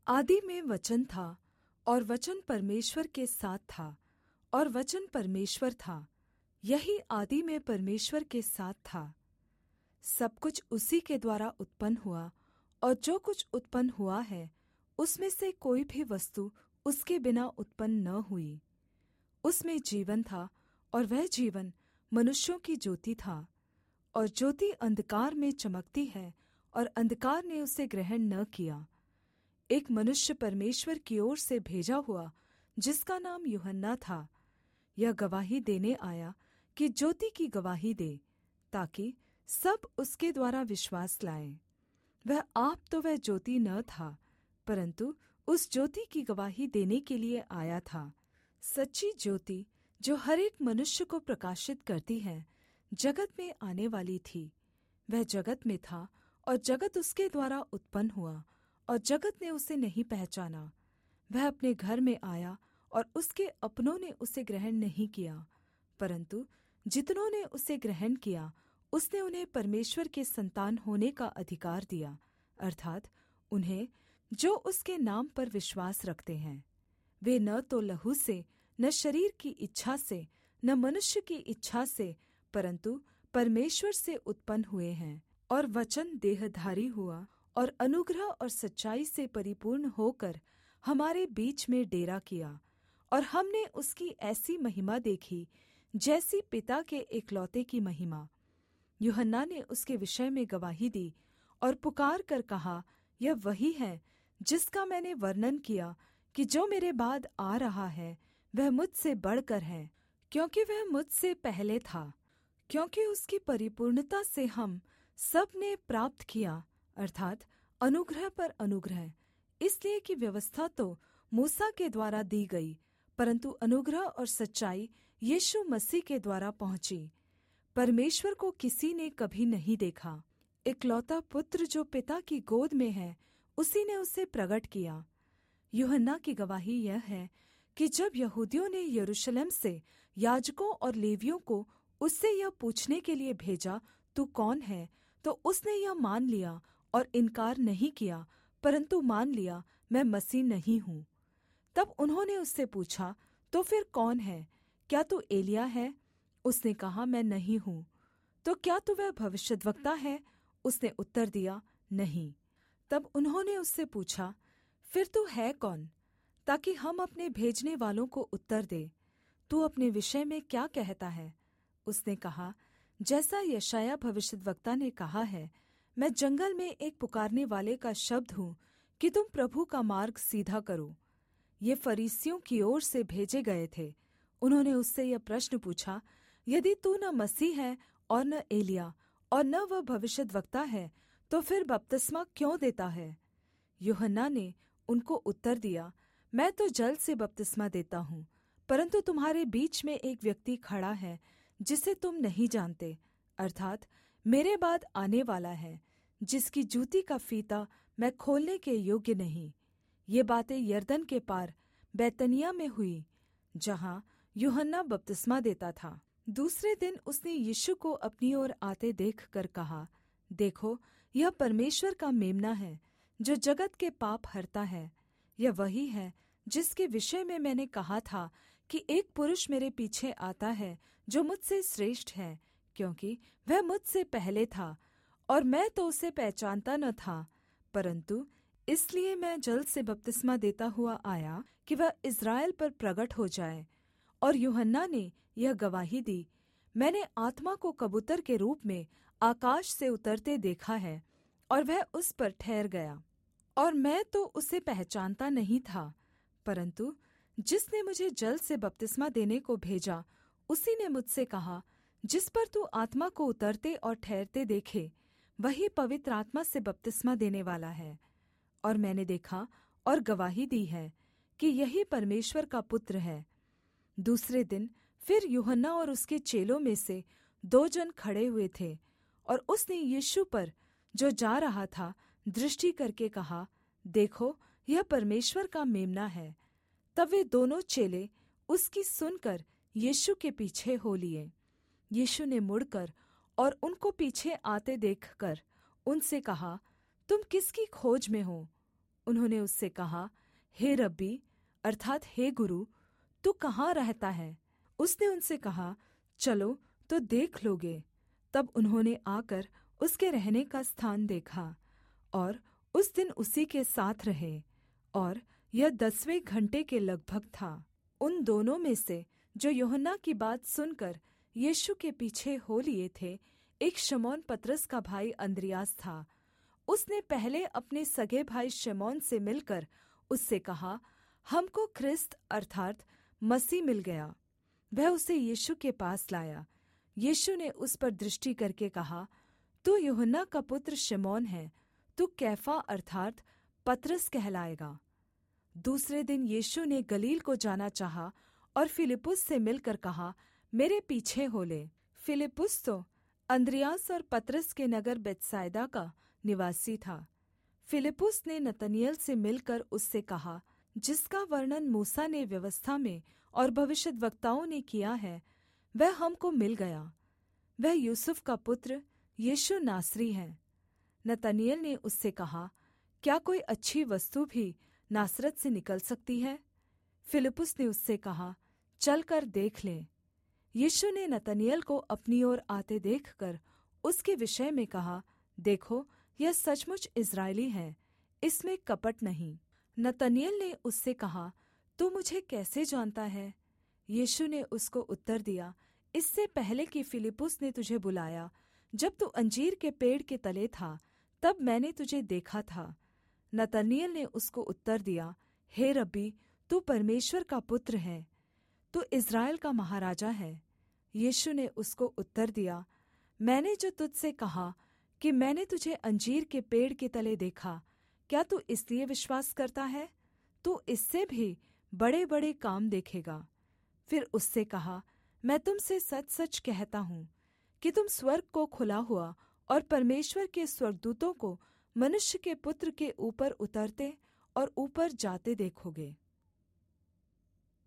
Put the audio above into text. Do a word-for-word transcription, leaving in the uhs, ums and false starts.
आदि में वचन था, और वचन परमेश्वर के साथ था, और वचन परमेश्वर था। यही आदि में परमेश्वर के साथ था। सब कुछ उसी के द्वारा उत्पन्न हुआ, और जो कुछ उत्पन्न हुआ है उसमें से कोई भी वस्तु उसके बिना उत्पन्न न हुई। उसमें जीवन था, और वह जीवन मनुष्यों की ज्योति था। और ज्योति अंधकार में चमकती है, और अंधकार ने उसे ग्रहण न किया। एक मनुष्य परमेश्वर की ओर से भेजा हुआ, जिसका नाम यूहन्ना था, यह गवाही देने आया कि ज्योति की गवाही दे, ताकि सब उसके द्वारा विश्वास लाएं। वह आप तो वह ज्योति न था, परन्तु उस ज्योति की गवाही देने के लिए आया था। सच्ची ज्योति, जो हर एक मनुष्य को प्रकाशित करती है, जगत में आने वाली थी। वह जगत में था, और जगत उसके द्वारा उत्पन्न हुआ, और जगत ने उसे नहीं पहचाना। वह अपने घर में आया, और उसके अपनों ने उसे ग्रहण नहीं किया। परन्तु जितनों ने उसे ग्रहण किया, उसने उन्हें परमेश्वर के संतान होने का अधिकार दिया, अर्थात् उन्हें जो उसके नाम पर विश्वास रखते हैं। वे न तो लहू से, न शरीर की इच्छा से, न मनुष्य की इच्छा से, परन्तु परमेश्वर से उत्पन्न हुए हैं। और वचन देहधारी हुआ, और अनुग्रह और सच्चाई से परिपूर्ण होकर हमारे बीच में डेरा किया। और हमने उसकी ऐसी महिमा देखी, जैसी पिता के एकलौते की महिमा। यूहन्ना ने उसके विषय में गवाही दी, और पुकार कर कहा, यह वही है जिसका मैंने वर्णन किया कि जो मेरे बाद आ रहा है वह मुझसे बढ़कर है, क्योंकि वह मुझसे पहले था। क्योंकि उसकी परिपूर्णता से हम सब ने प्राप्त किया, अर्थात् अनुग्रह पर अनुग्रह। इसलिए कि व्यवस्था तो मूसा के द्वारा दी गई, परन्तु अनुग्रह और सच्चाई यीशु मसीह के द्वारा पहुँची। परमेश्वर को किसी ने कभी नहीं देखा। इकलौता पुत्र जो पिता की गोद में है, उसी ने उसे प्रगट किया। यूहन्ना की गवाही यह है कि जब यहूदियों ने यरूशलेम से याजकों और लेवियों को उससे यह पूछने के लिए भेजा, तू कौन है, तो उसने यह मान लिया और इनकार नहीं किया, परन्तु मान लिया, मैं मसीह नहीं हूँ। तब उन्होंने उससे पूछा, तो फिर कौन है? क्या तू एलिय्याह है? उसने कहा, मैं नहीं हूँ। तो क्या तू वह भविष्यद्वक्ता है? उसने उत्तर दिया, नहीं। तब उन्होंने उससे पूछा, फिर तू है कौन, ताकि हम अपने भेजने वालों को उत्तर दे। तू अपने विषय में क्या कहता है? उसने कहा, जैसा यशायाह भविष्यद्वक्ता ने कहा है, मैं जंगल में एक पुकारने वाले का शब्द हूँ कि तुम प्रभु का मार्ग सीधा करो। ये फरीसियों की ओर से भेजे गए थे। उन्होंने उससे यह प्रश्न पूछा, यदि तू न मसीह है और न एलिय्याह और न वह भविष्यद्वक्ता है, तो फिर बपतिस्मा क्यों देता है? यूहन्ना ने उनको उत्तर दिया, मैं तो जल से बपतिस्मा देता हूँ, परन्तु तुम्हारे बीच में एक व्यक्ति खड़ा है जिसे तुम नहीं जानते, अर्थात् मेरे बाद आने वाला है, जिसकी जूती का फीता मैं खोलने के योग्य नहीं। ये बातें यरदन के पार बैतनिय्याह में हुई, जहाँ यूहन्ना बपतिस्मा देता था। दूसरे दिन उसने यीशु को अपनी ओर आते देखकर कहा, देखो, यह परमेश्वर का मेम्ना है, जो जगत के पाप हरता है। यह वही है जिसके विषय में मैंने कहा था कि एक पुरुष मेरे पीछे आता है जो मुझसे श्रेष्ठ है, क्योंकि वह मुझसे पहले था, और मैं तो उसे पहचानता न था, परन्तु इसलिए मैं जल से बपतिस्मा देता हुआ आया कि वह इस्राएल पर प्रगट हो जाए। और यूहन्ना ने यह गवाही दी, मैंने आत्मा को कबूतर के रूप में आकाश से उतरते देखा है, और वह उस पर ठहर गया। और मैं तो उसे पहचानता नहीं था, परन्तु जिसने मुझे जल से बपतिस्मा देने को भेजा, उसी ने मुझसे कहा, जिस पर तू आत्मा को उतरते और ठहरते देखे, वही पवित्र आत्मा से बपतिस्मा देने वाला है। और मैंने देखा और गवाही दी है कि यही परमेश्वर का पुत्र है। दूसरे दिन फिर यूहन्ना और उसके चेलों में से दो जन खड़े हुए थे, और उसने यीशु पर, जो जा रहा था, दृष्टि करके कहा, देखो, यह परमेश्वर का मेम्ना है। तब वे दोनों चेले उसकी सुनकर यीशु के पीछे हो लिए। यीशु ने मुड़कर और उनको पीछे आते देखकर उनसे कहा, तुम किसकी खोज में हो? उन्होंने उससे कहा, हे रब्बी अर्थात् हे गुरु, तू कहाँ रहता है? उसने उनसे कहा, चलो तो देख लोगे। तब उन्होंने आकर उसके रहने का स्थान देखा और उस दिन उसी के साथ रहे, और यह दसवें घंटे के लगभग था। उन दोनों में से जो यूहन्ना की बात सुनकर यीशु के पीछे हो लिए थे, एक शमौन पतरस का भाई अन्द्रियास था। उसने पहले अपने सगे भाई शमौन से मिलकर उससे कहा, हमको ख्रिस्त अर्थात् मसीह मिल गया। वह उसे यीशु के पास लाया। यीशु ने उस पर दृष्टि करके कहा, तू यूहन्ना का पुत्र शमौन है, तू कैफा अर्थात् पतरस कहलाएगा। दूसरे दिन यीशु ने गलील को जाना चाहा और फिलिप्पुस से मिलकर कहा, मेरे पीछे हो ले। फिलिप्पुस तो अन्द्रियास और पतरस के नगर बेतसाइदा का निवासी था। फिलिप्पुस ने नतनएल से मिलकर उससे कहा, जिसका वर्णन मूसा ने व्यवस्था में और भविष्यद्वक्ताओं ने किया है, वह हमको मिल गया। वह यूसुफ का पुत्र यीशु नासरी है। नतनएल ने उससे कहा, क्या कोई अच्छी वस्तु भी नासरत से निकल सकती है? फिलिप्पुस ने उससे कहा, चलकर देख ले। यीशु ने नतनएल को अपनी ओर आते देखकर उसके विषय में कहा, देखो, यह सचमुच इस्राएली है, इसमें कपट नहीं। नतनएल ने उससे कहा, तू मुझे कैसे जानता है? यीशु ने उसको उत्तर दिया, इससे पहले कि फिलिप्पुस ने तुझे बुलाया, जब तू अंजीर के पेड़ के तले था, तब मैंने तुझे देखा था। नतनएल ने उसको उत्तर दिया, हे रब्बी, तू परमेश्वर का पुत्र है, तू इस्राएल का महाराजा है। यीशु ने उसको उत्तर दिया, मैंने जो तुझसे कहा कि मैंने तुझे अंजीर के पेड़ के तले देखा, क्या तू इसलिए विश्वास करता है? तू इससे भी बड़े-बड़े काम देखेगा। फिर उससे कहा, मैं तुमसे सच-सच कहता हूँ कि तुम स्वर्ग को खुला हुआ और परमेश्वर के स्वर्गदूतों को मनुष्य के पुत्र के ऊपर उतरते और ऊपर जाते देखोगे।